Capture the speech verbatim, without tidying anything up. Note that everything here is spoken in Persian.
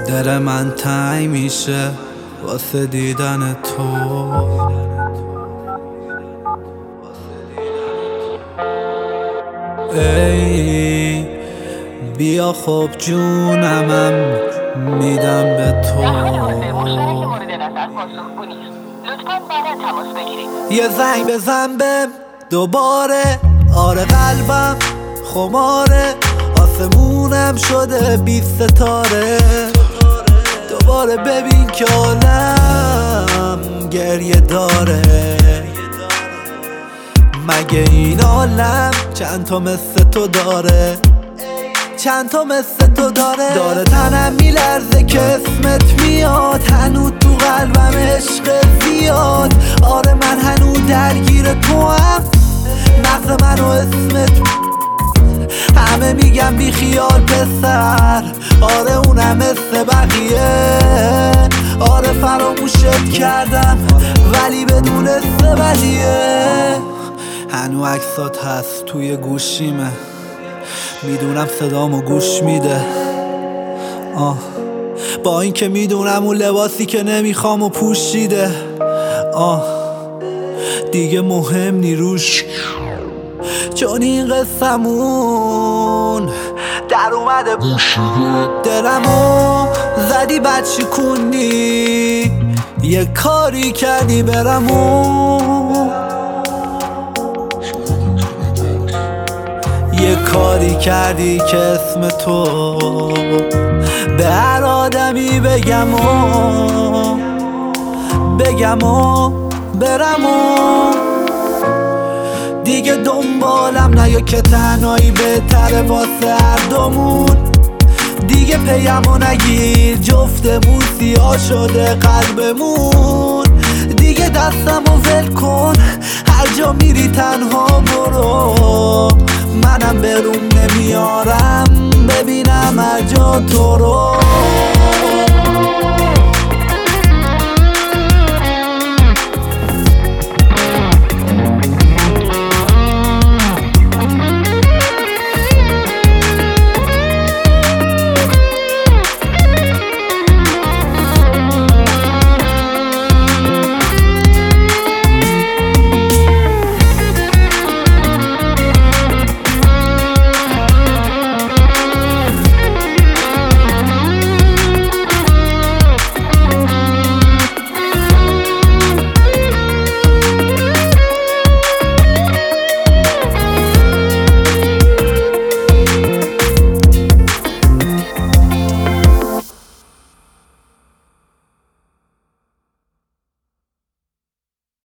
دل من تنگ میشه واسه دیدن تو. ای بیا خب جونمم میدم به تو. یه زنگ بزن بهم دوباره، آره قلبم خماره، آسمونم شده بی ستاره. دوباره ببین که عالم گریه داره. مگه این عالم چند تا مثل تو داره؟ چند تا مثل تو داره؟ داره تنم میلرزه که اسمت میاد، هنو تو قلبم عشق زیاد. آره من هنو درگیر تو هم، مغز من و اسمت. همه میگم بی خیال پسر، آره اونم مثل بقیه. آره فراموشت کردم ولی بدون ولیه. هنو عکسات هست توی گوشیمه، میدونم صدامو گوش میده. آه با این که میدونم اون لباسی که نمیخوام و پوشیده. آه دیگه مهم نی روش، چون این قصمون در اومده پوشیده. دلمو زدی بچه کنی، یه کاری کردی برمون، یه کاری کردی که اسم تو به هر آدمی بگم و بگم و برم و دیگه دنبالم نیا که تنهایی بهتره واسه هر دومون. دیگه پیمو نگیر جفتمون سیاه شده قلبمون. دیگه دستمو ول کن، هر جا میری تنها برو. منم بروم نمیارم ببینم هر جا تو رو.